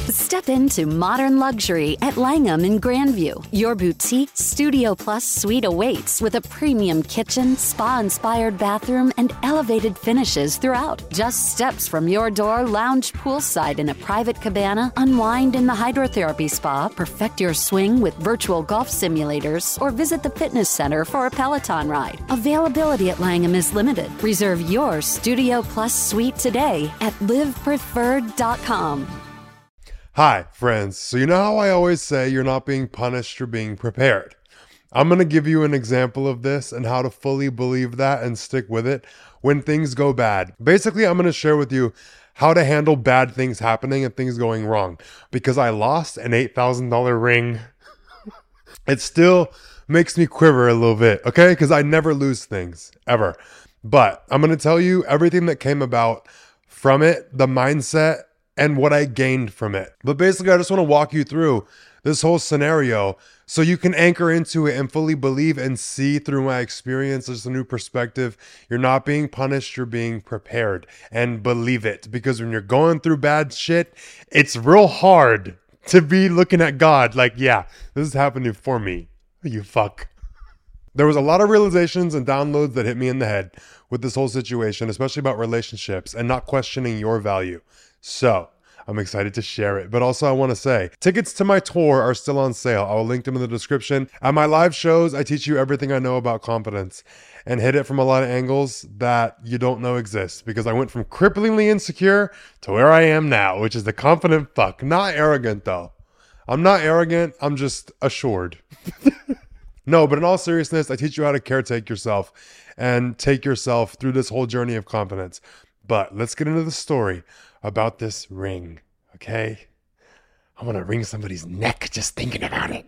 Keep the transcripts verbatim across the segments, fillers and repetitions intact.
Step into modern luxury at Langham in Grandview. Your boutique Studio Plus suite awaits with a premium kitchen, spa-inspired bathroom, and elevated finishes throughout. Just steps from your door, lounge poolside in a private cabana, unwind in the hydrotherapy spa, perfect your swing with virtual golf simulators, or visit the fitness center for a Peloton ride. Availability at Langham is limited. Reserve your Studio Plus suite today at live preferred dot com. Hi, friends. So you know how I always say you're not being punished, you're being prepared. I'm going to give you an example of this and how to fully believe that and stick with it when things go bad. Basically, I'm going to share with you how to handle bad things happening and things going wrong. Because I lost an eight thousand dollars ring, it still makes me quiver a little bit, okay? Because I never lose things, ever. But I'm going to tell you everything that came about from it, the mindset, and what I gained from it. But basically, I just want to walk you through this whole scenario so you can anchor into it and fully believe and see through my experience. There's a new perspective. You're not being punished, you're being prepared, and believe it. Because when you're going through bad shit, it's real hard to be looking at God like, yeah, this is happening for me. You fuck. There was a lot of realizations and downloads that hit me in the head with this whole situation, especially about relationships and not questioning your value. So I'm excited to share it. But also I want to say, tickets to my tour are still on sale. I will link them in the description. At my live shows, I teach you everything I know about confidence and hit it from a lot of angles that you don't know exist. Because I went from cripplingly insecure to where I am now, which is the confident fuck. Not arrogant though. I'm not arrogant. I'm just assured. No, but in all seriousness, I teach you how to caretake yourself and take yourself through this whole journey of confidence. But let's get into the story about this ring, okay? I want to wring somebody's neck just thinking about it.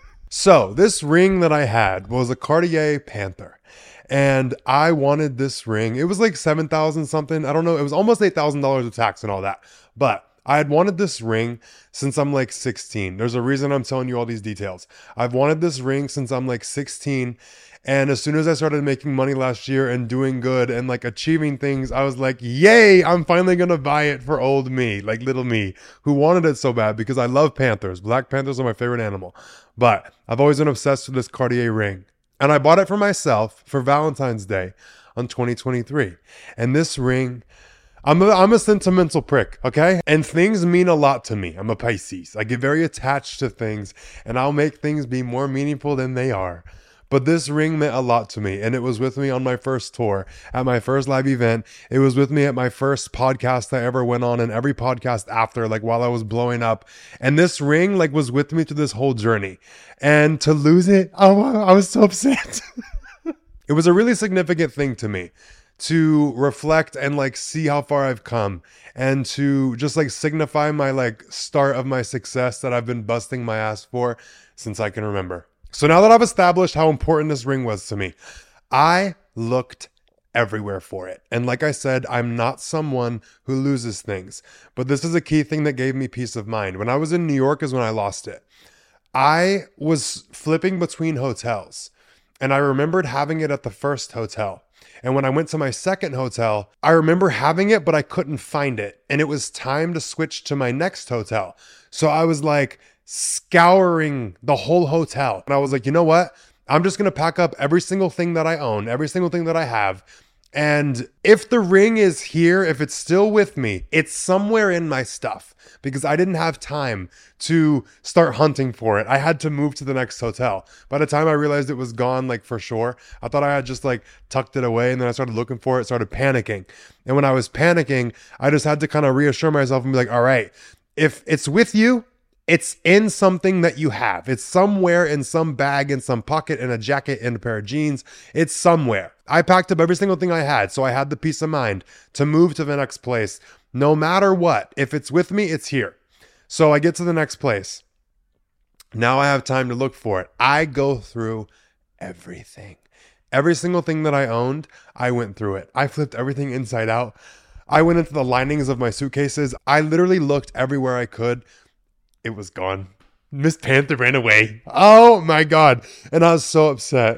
So this ring that I had was a Cartier Panther. And I wanted this ring. It was like seven thousand something. I don't know. It was almost eight thousand dollars of tax and all that. But I had wanted this ring since I'm like sixteen. There's a reason I'm telling you all these details. I've wanted this ring since I'm like sixteen. And as soon as I started making money last year and doing good and like achieving things, I was like, yay, I'm finally going to buy it for old me, like little me, who wanted it so bad because I love Panthers. Black Panthers are my favorite animal. But I've always been obsessed with this Cartier ring. And I bought it for myself for Valentine's Day on twenty twenty-three. And this ring, I'm a, I'm a sentimental prick, okay? And things mean a lot to me. I'm a Pisces. I get very attached to things and I'll make things be more meaningful than they are. But this ring meant a lot to me, and it was with me on my first tour, at my first live event. It was with me at my first podcast I ever went on, and every podcast after, like while I was blowing up. And this ring, like, was with me through this whole journey. And to lose it, oh, I was so upset. It was a really significant thing to me to reflect and like see how far I've come, and to just like signify my like start of my success that I've been busting my ass for since I can remember. So now that I've established how important this ring was to me, I looked everywhere for it. And like I said, I'm not someone who loses things, but this is a key thing that gave me peace of mind. When I was in New York is when I lost it. I was flipping between hotels, and I remembered having it at the first hotel. And when I went to my second hotel, I remember having it, but I couldn't find it. And it was time to switch to my next hotel. So I was like, scouring the whole hotel. And I was like, you know what? I'm just going to pack up every single thing that I own, every single thing that I have. And if the ring is here, if it's still with me, it's somewhere in my stuff, because I didn't have time to start hunting for it. I had to move to the next hotel. By the time I realized it was gone, like for sure, I thought I had just like tucked it away, and then I started looking for it, started panicking. And when I was panicking, I just had to kind of reassure myself and be like, all right, if it's with you, it's in something that you have. It's somewhere in some bag, in some pocket, in a jacket, in a pair of jeans. It's somewhere. I packed up every single thing I had, so I had the peace of mind to move to the next place. No matter what, if it's with me, it's here. So I get to the next place. Now I have time to look for it. I go through everything. Every single thing that I owned, I went through it. I flipped everything inside out. I went into the linings of my suitcases. I literally looked everywhere I could. It was gone. Miss Panther ran away. Oh my God. And I was so upset.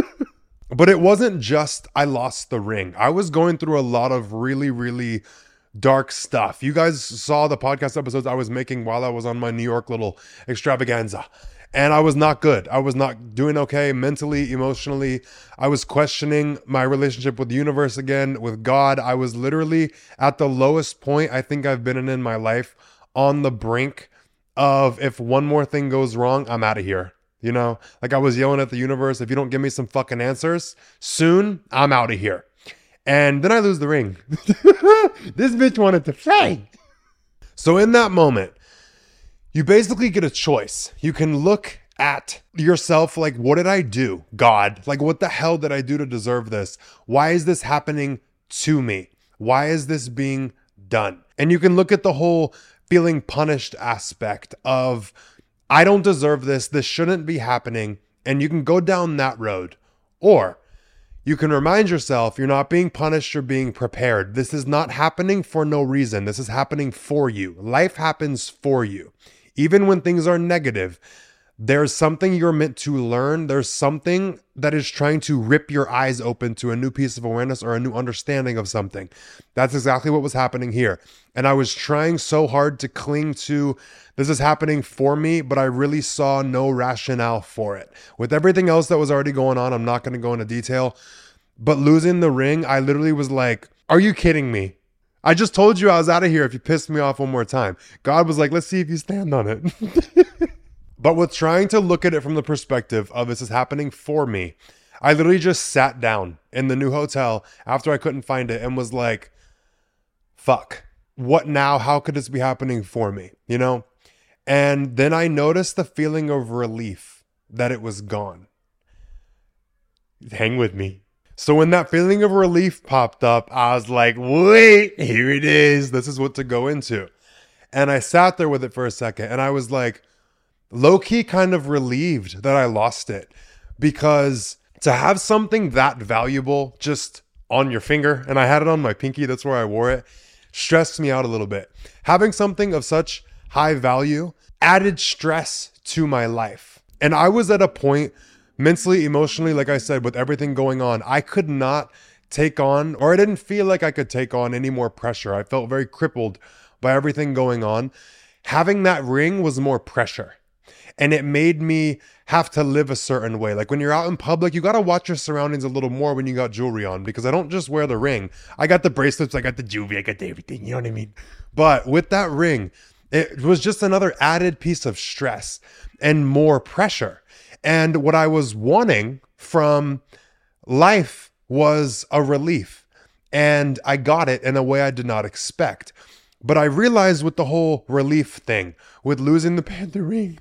But it wasn't just I lost the ring. I was going through a lot of really, really dark stuff. You guys saw the podcast episodes I was making while I was on my New York little extravaganza. And I was not good. I was not doing okay mentally, emotionally. I was questioning my relationship with the universe again, with God. I was literally at the lowest point I think I've been in in my life, on the brink of, if one more thing goes wrong, I'm out of here. You know, like I was yelling at the universe, if you don't give me some fucking answers soon, I'm out of here. And then I lose the ring. This bitch wanted to play. So in that moment, you basically get a choice. You can look at yourself like, what did I do, God? Like, what the hell did I do to deserve this? Why is this happening to me? Why is this being done? And you can look at the whole feeling punished aspect of, I don't deserve this. This shouldn't be happening. And you can go down that road. Or you can remind yourself you're not being punished, you're being prepared. This is not happening for no reason. This is happening for you. Life happens for you. Even when things are negative, there's something you're meant to learn. There's something that is trying to rip your eyes open to a new piece of awareness or a new understanding of something. That's exactly what was happening here. And I was trying so hard to cling to, this is happening for me, but I really saw no rationale for it. With everything else that was already going on, I'm not going to go into detail, but losing the ring, I literally was like, are you kidding me? I just told you I was out of here if you pissed me off one more time. God was like, let's see if you stand on it. But with trying to look at it from the perspective of, this is happening for me, I literally just sat down in the new hotel after I couldn't find it and was like, fuck, what now? How could this be happening for me? You know? And then I noticed the feeling of relief that it was gone. Hang with me. So when that feeling of relief popped up, I was like, wait, here it is. This is what to go into. And I sat there with it for a second and I was like, low-key kind of relieved that I lost it, because to have something that valuable just on your finger, and I had it on my pinky, that's where I wore it, stressed me out a little bit. Having something of such high value added stress to my life. And I was at a point mentally, emotionally, like I said, with everything going on, I could not take on, or I didn't feel like I could take on any more pressure. I felt very crippled by everything going on. Having that ring was more pressure. And it made me have to live a certain way. Like when you're out in public, you got to watch your surroundings a little more when you got jewelry on, because I don't just wear the ring. I got the bracelets, I got the jewelry, I got everything, you know what I mean? But with that ring, it was just another added piece of stress and more pressure. And what I was wanting from life was a relief. And I got it in a way I did not expect. But I realized with the whole relief thing, with losing the Panther ring,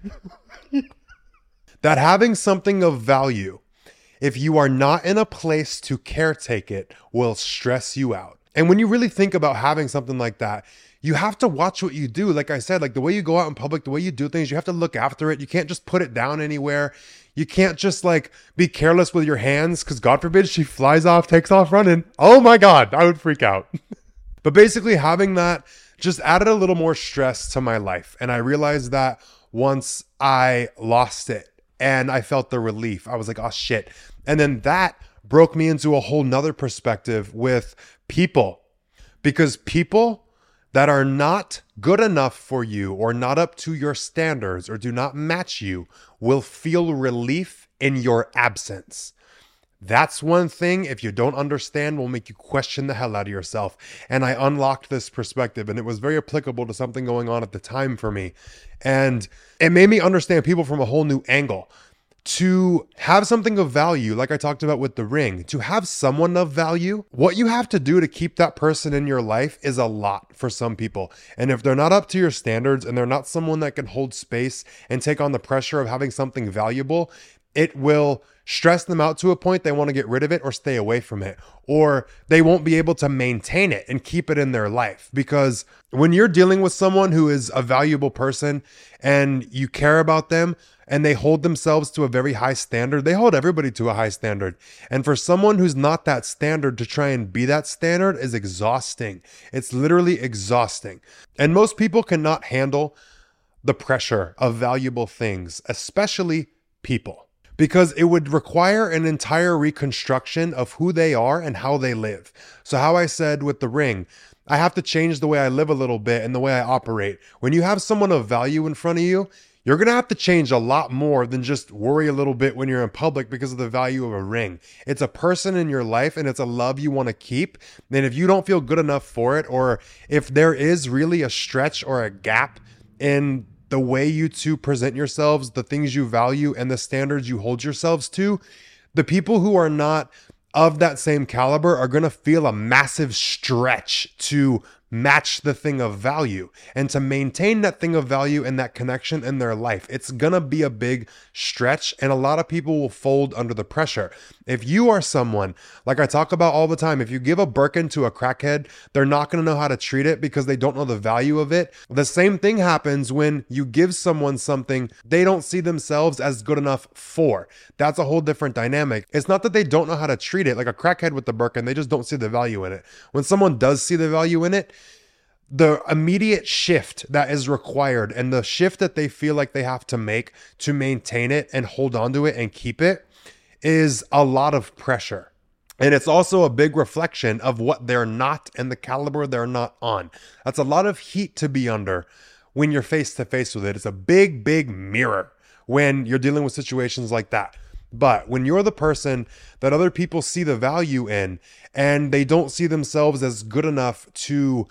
that having something of value, if you are not in a place to caretake it, will stress you out. And when you really think about having something like that, you have to watch what you do. Like I said, like the way you go out in public, the way you do things, you have to look after it. You can't just put it down anywhere. You can't just like be careless with your hands, because God forbid she flies off, takes off running. Oh my God, I would freak out. But basically having that just added a little more stress to my life. And I realized that once I lost it and I felt the relief, I was like, oh shit. And then that broke me into a whole nother perspective with people, because people that are not good enough for you or not up to your standards or do not match you will feel relief in your absence. That's one thing, if you don't understand, will make you question the hell out of yourself. And I unlocked this perspective, and it was very applicable to something going on at the time for me. And it made me understand people from a whole new angle. To have something of value, like I talked about with the ring, to have someone of value, what you have to do to keep that person in your life is a lot for some people. And if they're not up to your standards and they're not someone that can hold space and take on the pressure of having something valuable, it will stress them out to a point they want to get rid of it or stay away from it, or they won't be able to maintain it and keep it in their life. Because when you're dealing with someone who is a valuable person and you care about them and they hold themselves to a very high standard, they hold everybody to a high standard. And for someone who's not that standard to try and be that standard is exhausting. It's literally exhausting. And most people cannot handle the pressure of valuable things, especially people, because it would require an entire reconstruction of who they are and how they live. So how I said with the ring, I have to change the way I live a little bit and the way I operate. When you have someone of value in front of you, you're going to have to change a lot more than just worry a little bit when you're in public because of the value of a ring. It's a person in your life and it's a love you want to keep. And if you don't feel good enough for it, or if there is really a stretch or a gap in the way you two present yourselves, the things you value, and the standards you hold yourselves to, the people who are not of that same caliber are going to feel a massive stretch to match the thing of value and to maintain that thing of value and that connection in their life. It's going to be a big stretch, and a lot of people will fold under the pressure. If you are someone, like I talk about all the time, if you give a Birkin to a crackhead, they're not going to know how to treat it because they don't know the value of it. The same thing happens when you give someone something they don't see themselves as good enough for. That's a whole different dynamic. It's not that they don't know how to treat it. Like a crackhead with the Birkin, they just don't see the value in it. When someone does see the value in it, the immediate shift that is required and the shift that they feel like they have to make to maintain it and hold on to it and keep it is a lot of pressure. And it's also a big reflection of what they're not and the caliber they're not on. That's a lot of heat to be under when you're face to face with it. It's a big, big mirror when you're dealing with situations like that. But when you're the person that other people see the value in and they don't see themselves as good enough to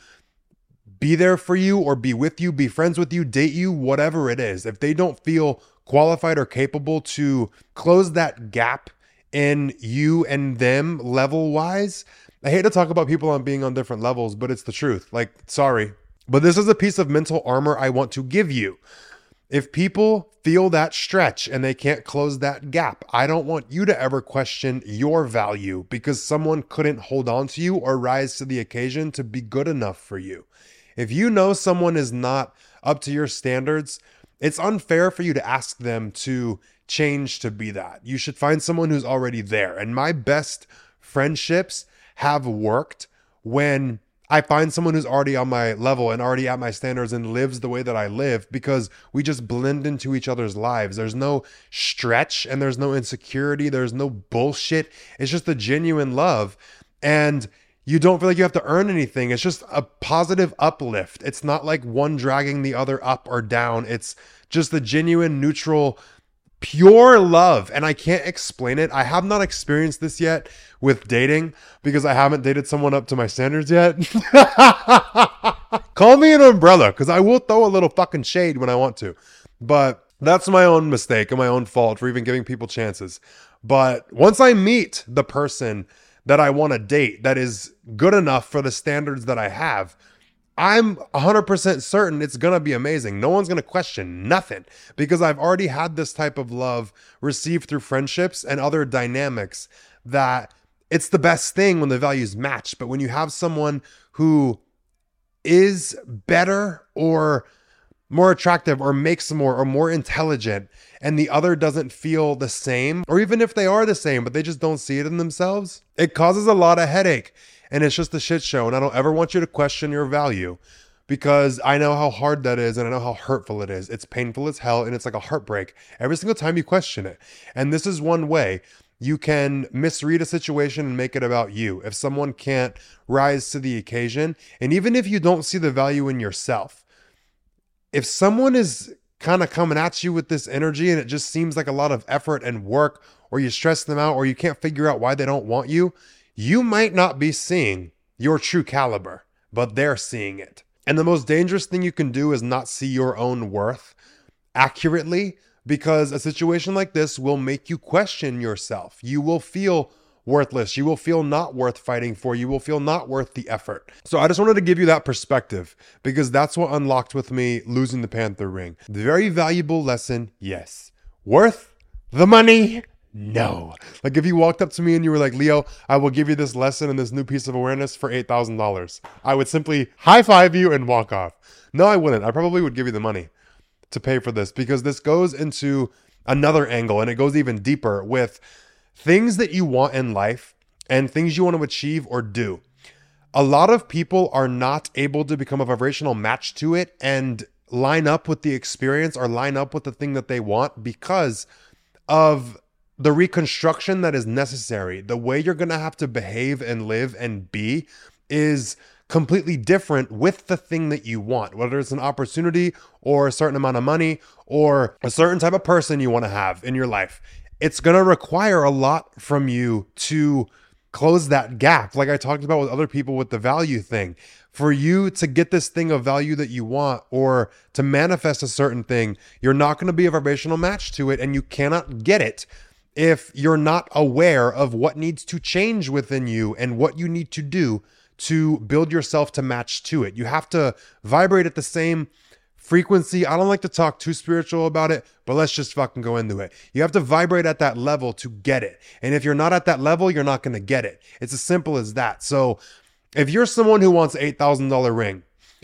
be there for you or be with you, be friends with you, date you, whatever it is, if they don't feel qualified or capable to close that gap in you and them level wise, I hate to talk about people on being on different levels, but it's the truth. Like, sorry, but this is a piece of mental armor I want to give you. If people feel that stretch and they can't close that gap, I don't want you to ever question your value because someone couldn't hold on to you or rise to the occasion to be good enough for you. If you know someone is not up to your standards, it's unfair for you to ask them to change to be that. You should find someone who's already there. And my best friendships have worked when I find someone who's already on my level and already at my standards and lives the way that I live, because we just blend into each other's lives. There's no stretch and there's no insecurity. There's no bullshit. It's just a genuine love. And you don't feel like you have to earn anything. It's just a positive uplift. It's not like one dragging the other up or down. It's just the genuine, neutral, pure love. And I can't explain it. I have not experienced this yet with dating because I haven't dated someone up to my standards yet. Call me an umbrella because I will throw a little fucking shade when I want to. But that's my own mistake and my own fault for even giving people chances. But once I meet the person that I want to date that is good enough for the standards that I have, I'm one hundred percent certain it's going to be amazing. No one's going to question nothing because I've already had this type of love received through friendships and other dynamics that it's the best thing when the values match. But when you have someone who is better or more attractive or makes more or more intelligent and the other doesn't feel the same, or even if they are the same, but they just don't see it in themselves, it causes a lot of headache and it's just a shit show. And I don't ever want you to question your value because I know how hard that is and I know how hurtful it is. It's painful as hell and it's like a heartbreak every single time you question it. And this is one way you can misread a situation and make it about you. If someone can't rise to the occasion, and even if you don't see the value in yourself, if someone is kind of coming at you with this energy and it just seems like a lot of effort and work, or you stress them out, or you can't figure out why they don't want you, you might not be seeing your true caliber, but they're seeing it. And the most dangerous thing you can do is not see your own worth accurately, because a situation like this will make you question yourself. You will feel worthless. You will feel not worth fighting for. You will feel not worth the effort. So I just wanted to give you that perspective because that's what unlocked with me losing the Panther ring. The very valuable lesson, yes. Worth the money? No. Like if you walked up to me and you were like, Leo, I will give you this lesson and this new piece of awareness for eight thousand dollars. I would simply high five you and walk off. No, I wouldn't. I probably would give you the money to pay for this because this goes into another angle and it goes even deeper with things that you want in life and things you want to achieve or do. A lot of people are not able to become a vibrational match to it and line up with the experience or line up with the thing that they want because of the reconstruction that is necessary. The way you're going to have to behave and live and be is completely different with the thing that you want, whether it's an opportunity or a certain amount of money or a certain type of person you want to have in your life. It's going to require a lot from you to close that gap. Like I talked about with other people with the value thing, for you to get this thing of value that you want or to manifest a certain thing, you're not going to be a vibrational match to it, and you cannot get it if you're not aware of what needs to change within you and what you need to do to build yourself to match to it. You have to vibrate at the same frequency. I don't like to talk too spiritual about it, but let's just fucking go into it. You have to vibrate at that level to get it. And if you're not at that level, you're not going to get it. It's as simple as that. So if you're someone who wants an eight thousand dollars ring,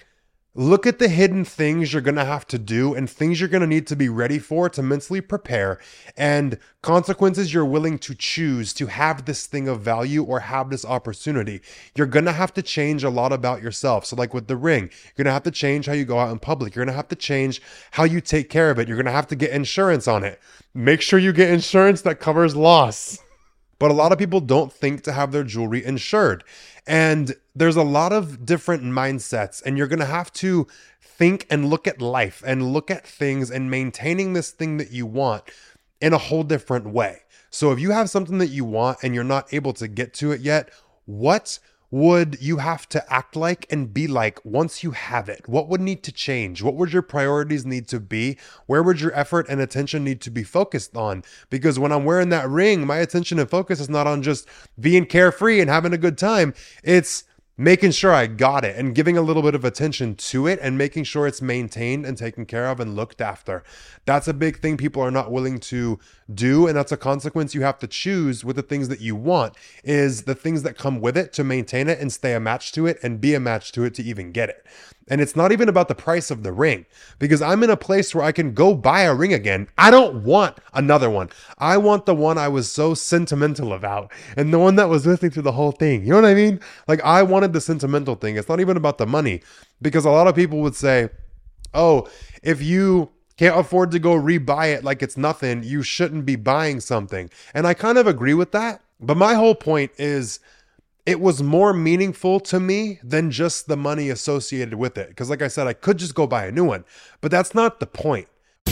look at the hidden things you're going to have to do and things you're going to need to be ready for to mentally prepare, and consequences you're willing to choose to have this thing of value or have this opportunity. You're going to have to change a lot about yourself. So like with the ring, you're going to have to change how you go out in public. You're going to have to change how you take care of it. You're going to have to get insurance on it. Make sure you get insurance that covers loss. But a lot of people don't think to have their jewelry insured. And there's a lot of different mindsets, and you're going to have to think and look at life and look at things and maintaining this thing that you want in a whole different way. So if you have something that you want and you're not able to get to it yet, what would you have to act like and be like once you have it? What would need to change? What would your priorities need to be? Where would your effort and attention need to be focused on? Because when I'm wearing that ring, my attention and focus is not on just being carefree and having a good time. It's making sure I got it and giving a little bit of attention to it and making sure it's maintained and taken care of and looked after. That's a big thing people are not willing to do, and that's a consequence you have to choose with the things that you want, is the things that come with it to maintain it and stay a match to it and be a match to it to even get it. And it's not even about the price of the ring, because I'm in a place where I can go buy a ring again. I don't want another one. I want the one I was so sentimental about and the one that was with me through the whole thing. You know what I mean? Like, I wanted the sentimental thing. It's not even about the money, because a lot of people would say, oh, if you can't afford to go rebuy it like it's nothing, you shouldn't be buying something. And I kind of agree with that. But my whole point is, it was more meaningful to me than just the money associated with it. Because like I said, I could just go buy a new one, but that's not the point.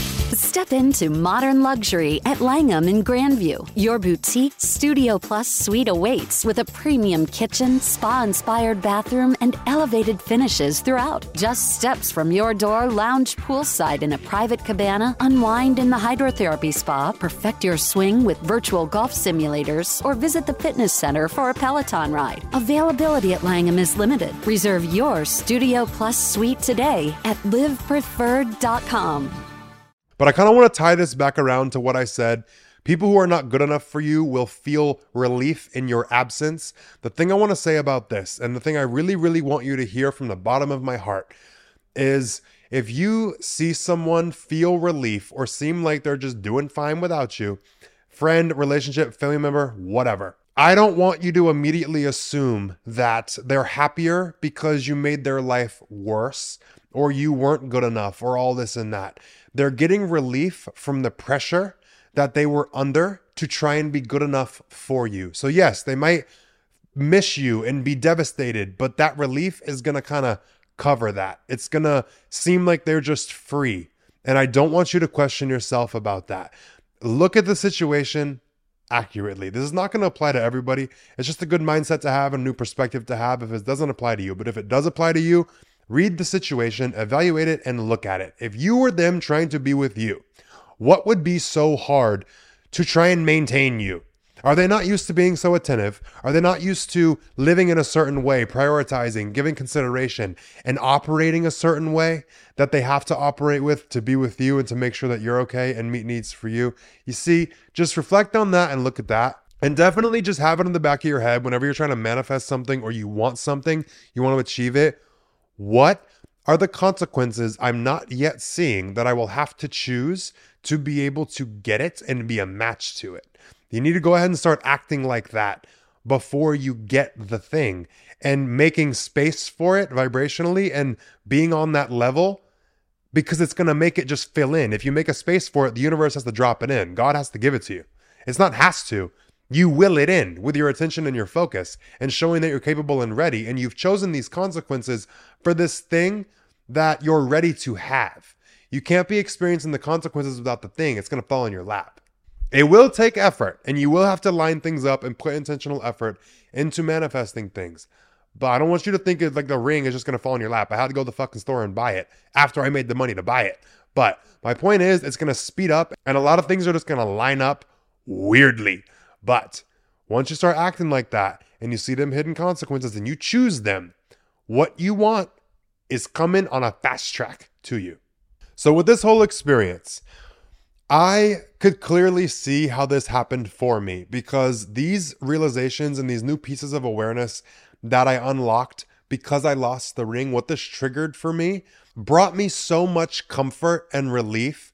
Step into modern luxury at Langham in Grandview. Your boutique Studio Plus suite awaits with a premium kitchen, spa-inspired bathroom, and elevated finishes throughout. Just steps from your door, lounge poolside in a private cabana, unwind in the hydrotherapy spa, perfect your swing with virtual golf simulators, or visit the fitness center for a Peloton ride. Availability at Langham is limited. Reserve your Studio Plus suite today at live preferred dot com. But I kind of want to tie this back around to what I said. People who are not good enough for you will feel relief in your absence. The thing I want to say about this, and the thing I really, really want you to hear from the bottom of my heart, is if you see someone feel relief or seem like they're just doing fine without you, friend, relationship, family member, whatever, I don't want you to immediately assume that they're happier because you made their life worse or you weren't good enough or all this and that. They're getting relief from the pressure that they were under to try and be good enough for you. So yes, they might miss you and be devastated, but that relief is going to kind of cover that. It's going to seem like they're just free. And I don't want you to question yourself about that. Look at the situation accurately. This is not going to apply to everybody. It's just a good mindset to have, a new perspective to have if it doesn't apply to you. But if it does apply to you, read the situation, evaluate it, and look at it. If you were them trying to be with you, what would be so hard to try and maintain you? Are they not used to being so attentive? Are they not used to living in a certain way, prioritizing, giving consideration, and operating a certain way that they have to operate with to be with you and to make sure that you're okay and meet needs for you? You see, just reflect on that and look at that. And definitely just have it in the back of your head whenever you're trying to manifest something or you want something, you want to achieve it. What are the consequences I'm not yet seeing that I will have to choose to be able to get it and be a match to it? You need to go ahead and start acting like that before you get the thing and making space for it vibrationally and being on that level, because it's going to make it just fill in. If you make a space for it, the universe has to drop it in. God has to give it to you. It's not has to. You will it in with your attention and your focus and showing that you're capable and ready. And you've chosen these consequences for this thing that you're ready to have. You can't be experiencing the consequences without the thing. It's going to fall in your lap. It will take effort, and you will have to line things up and put intentional effort into manifesting things. But I don't want you to think it's like the ring is just going to fall in your lap. I had to go to the fucking store and buy it after I made the money to buy it. But my point is, it's going to speed up, and a lot of things are just going to line up weirdly. But once you start acting like that and you see them hidden consequences and you choose them, what you want is coming on a fast track to you. So with this whole experience, I could clearly see how this happened for me, because these realizations and these new pieces of awareness that I unlocked because I lost the ring, what this triggered for me, brought me so much comfort and relief.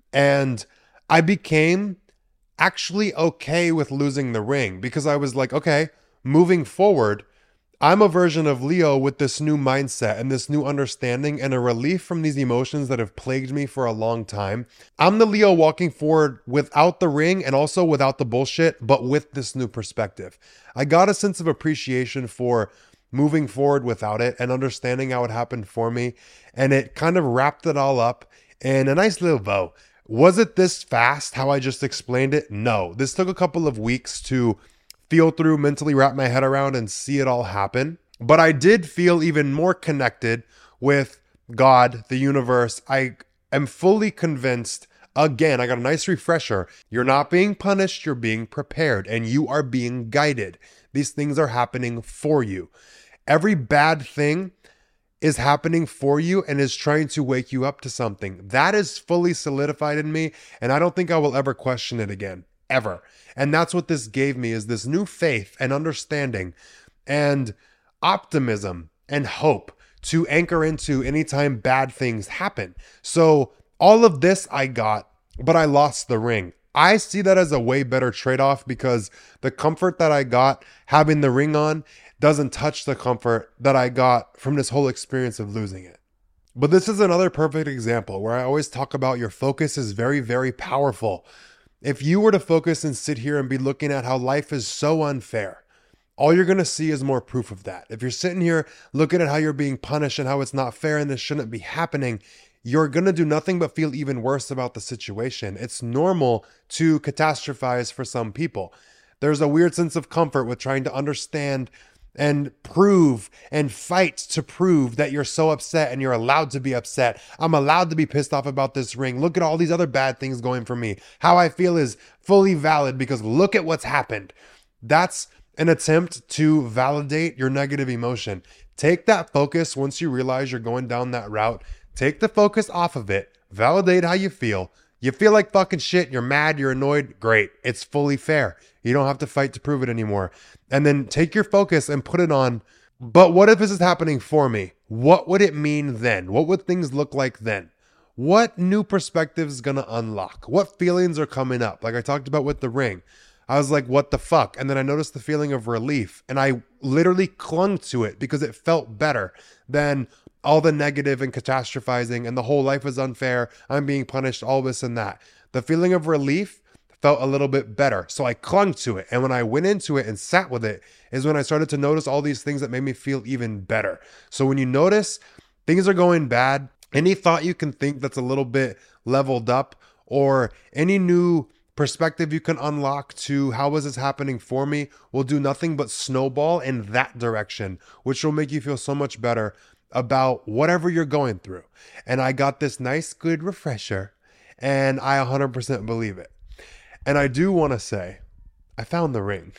And I became actually okay with losing the ring, because I was like, okay, moving forward, I'm a version of Leo with this new mindset and this new understanding and a relief from these emotions that have plagued me for a long time. I'm the Leo walking forward without the ring and also without the bullshit, but with this new perspective. I got a sense of appreciation for moving forward without it and understanding how it happened for me. And it kind of wrapped it all up in a nice little bow. Was it this fast, how I just explained it? No. This took a couple of weeks to feel through, mentally wrap my head around and see it all happen. But I did feel even more connected with God, the universe. I am fully convinced, again, I got a nice refresher. You're not being punished, you're being prepared, and you are being guided. These things are happening for you. Every bad thing is happening for you and is trying to wake you up to something. That is fully solidified in me, and I don't think I will ever question it again. Ever. And that's what this gave me, is this new faith and understanding and optimism and hope to anchor into anytime bad things happen. So all of this I got, but I lost the ring. I see that as a way better trade-off, because the comfort that I got having the ring on doesn't touch the comfort that I got from this whole experience of losing it. But this is another perfect example where I always talk about your focus is very, very powerful. If you were to focus and sit here and be looking at how life is so unfair, all you're going to see is more proof of that. If you're sitting here looking at how you're being punished and how it's not fair and this shouldn't be happening, you're going to do nothing but feel even worse about the situation. It's normal to catastrophize for some people. There's a weird sense of comfort with trying to understand and prove and fight to prove that you're so upset and you're allowed to be upset. I'm allowed to be pissed off about this ring. Look at all these other bad things going for me. How I feel is fully valid because look at what's happened. That's an attempt to validate your negative emotion. Take that focus once you realize you're going down that route. Take the focus off of it. Validate how you feel. You feel like fucking shit. You're mad. You're annoyed. Great. It's fully fair. You don't have to fight to prove it anymore. And then take your focus and put it on, but what if this is happening for me? What would it mean then? What would things look like then? What new perspectives is going to unlock? What feelings are coming up? Like I talked about with the ring. I was like, what the fuck? And then I noticed the feeling of relief, and I literally clung to it because it felt better than all the negative and catastrophizing and the whole life is unfair. I'm being punished, all this and that. The feeling of relief felt a little bit better. So I clung to it. And when I went into it and sat with it is when I started to notice all these things that made me feel even better. So when you notice things are going bad, any thought you can think that's a little bit leveled up, or any new perspective you can unlock to how is this happening for me, will do nothing but snowball in that direction, which will make you feel so much better about whatever you're going through. And I got this nice, good refresher, and I one hundred percent believe it. And I do want to say, I found the ring.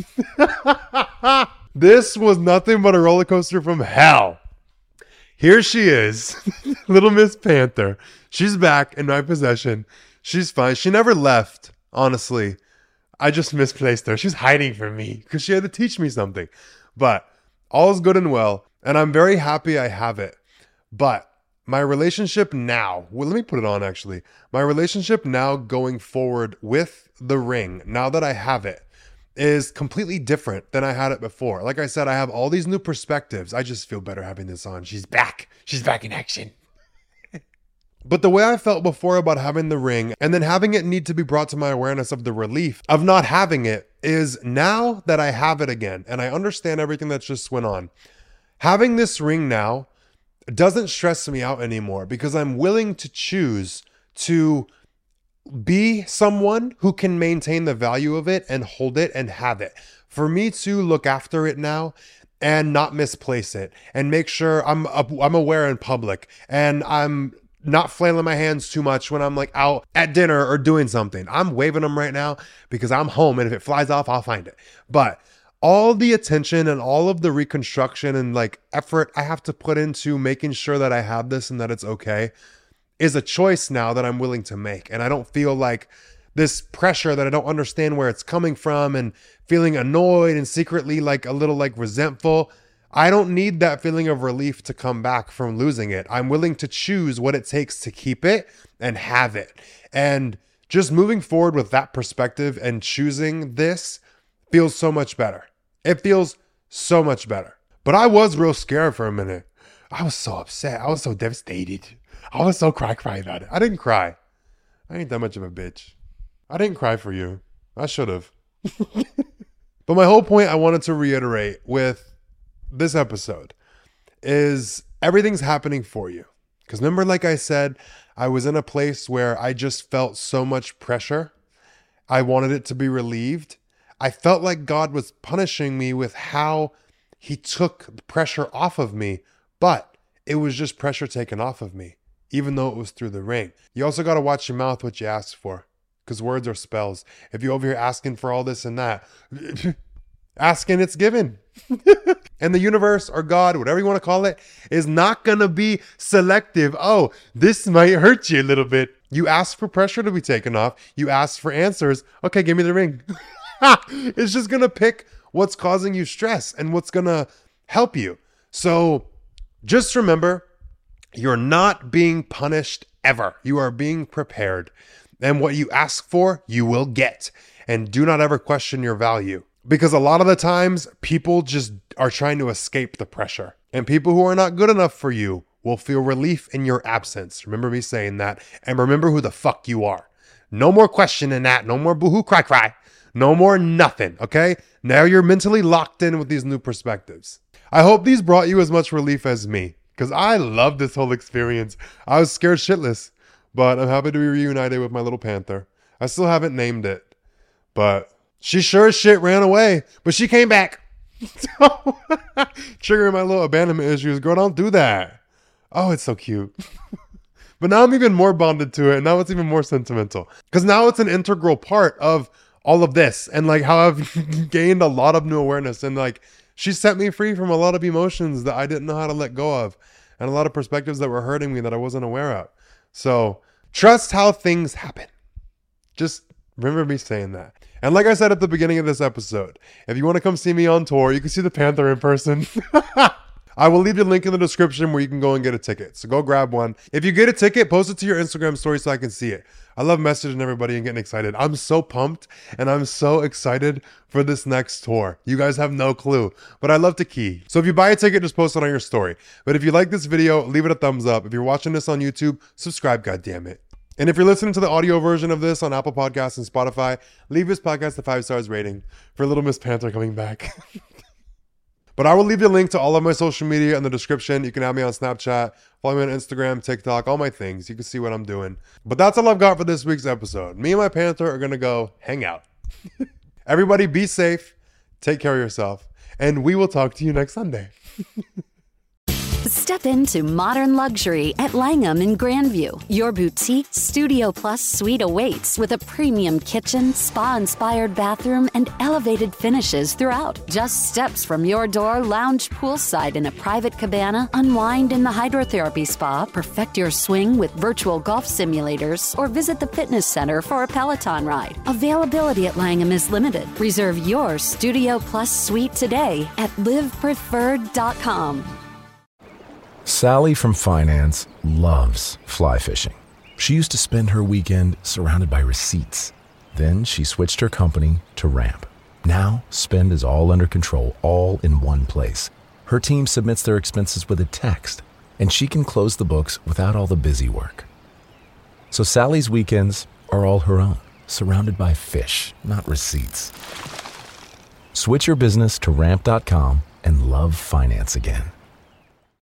This was nothing but a roller coaster from hell. Here she is, little Miss Panther. She's back in my possession. She's fine. She never left, honestly. I just misplaced her. She's hiding from me because she had to teach me something. But all is good and well, and I'm very happy I have it. But my relationship now, well, let me put it on actually. My relationship now going forward with the ring, now that I have it, is completely different than I had it before. Like I said, I have all these new perspectives. I just feel better having this on. She's back. She's back in action. But the way I felt before about having the ring and then having it need to be brought to my awareness of the relief of not having it is now that I have it again and I understand everything that just went on, having this ring now doesn't stress me out anymore because I'm willing to choose to be someone who can maintain the value of it and hold it and have it. For me to look after it now and not misplace it and make sure I'm I'm aware in public and I'm not flailing my hands too much when I'm like out at dinner or doing something. I'm waving them right now because I'm home, and if it flies off, I'll find it. But all the attention and all of the reconstruction and like effort I have to put into making sure that I have this and that it's okay is a choice now that I'm willing to make. And I don't feel like this pressure that I don't understand where it's coming from and feeling annoyed and secretly like a little like resentful. I don't need that feeling of relief to come back from losing it. I'm willing to choose what it takes to keep it and have it. And just moving forward with that perspective and choosing this feels so much better. It feels so much better. But I was real scared for a minute. I was so upset. I was so devastated. I was so cry cry about it. I didn't cry. I ain't that much of a bitch. I didn't cry for you. I should have. But my whole point I wanted to reiterate with this episode is everything's happening for you. Because remember, like I said, I was in a place where I just felt so much pressure. I wanted it to be relieved. I felt like God was punishing me with how he took the pressure off of me, but it was just pressure taken off of me, even though it was through the ring. You also got to watch your mouth what you ask for, because words are spells. If you're over here asking for all this and that, asking, it's given. And the universe or God, whatever you want to call it, is not going to be selective. Oh, this might hurt you a little bit. You ask for pressure to be taken off. You ask for answers. Okay, give me the ring. It's just going to pick what's causing you stress and what's going to help you. So just remember, you're not being punished ever. You are being prepared. And what you ask for, you will get. And do not ever question your value. Because a lot of the times, people just are trying to escape the pressure. And people who are not good enough for you will feel relief in your absence. Remember me saying that. And remember who the fuck you are. No more questioning that. No more boohoo cry cry. No more nothing, okay? Now you're mentally locked in with these new perspectives. I hope these brought you as much relief as me. Because I love this whole experience. I was scared shitless. But I'm happy to be reunited with my little panther. I still haven't named it. But she sure as shit ran away, but she came back. So, triggering my little abandonment issues. Girl, don't do that. Oh, it's so cute. But now I'm even more bonded to it. And now it's even more sentimental. Because now it's an integral part of all of this. And like how I've gained a lot of new awareness. And like she set me free from a lot of emotions that I didn't know how to let go of. And a lot of perspectives that were hurting me that I wasn't aware of. So trust how things happen. Just remember me saying that. And like I said at the beginning of this episode, if you want to come see me on tour, you can see the Panther in person. I will leave you a link in the description where you can go and get a ticket. So go grab one. If you get a ticket, post it to your Instagram story so I can see it. I love messaging everybody and getting excited. I'm so pumped and I'm so excited for this next tour. You guys have no clue, but I love to key. So if you buy a ticket, just post it on your story. But if you like this video, leave it a thumbs up. If you're watching this on YouTube, subscribe, goddammit. And if you're listening to the audio version of this on Apple Podcasts and Spotify, leave this podcast a five stars rating for Little Miss Panther coming back. But I will leave you a link to all of my social media in the description. You can add me on Snapchat, follow me on Instagram, TikTok, all my things. You can see what I'm doing. But that's all I've got for this week's episode. Me and my Panther are going to go hang out. Everybody be safe, take care of yourself, and we will talk to you next Sunday. Step into modern luxury at Langham in Grandview. Your boutique Studio Plus suite awaits with a premium kitchen, spa-inspired bathroom, and elevated finishes throughout. Just steps from your door, lounge poolside in a private cabana, unwind in the hydrotherapy spa, perfect your swing with virtual golf simulators, or visit the fitness center for a Peloton ride. Availability at Langham is limited. Reserve your Studio Plus suite today at live preferred dot com. Sally from finance loves fly fishing. She used to spend her weekend surrounded by receipts. Then she switched her company to Ramp. Now, spend is all under control, all in one place. Her team submits their expenses with a text, and she can close the books without all the busy work. So Sally's weekends are all her own, surrounded by fish, not receipts. Switch your business to ramp dot com and love finance again.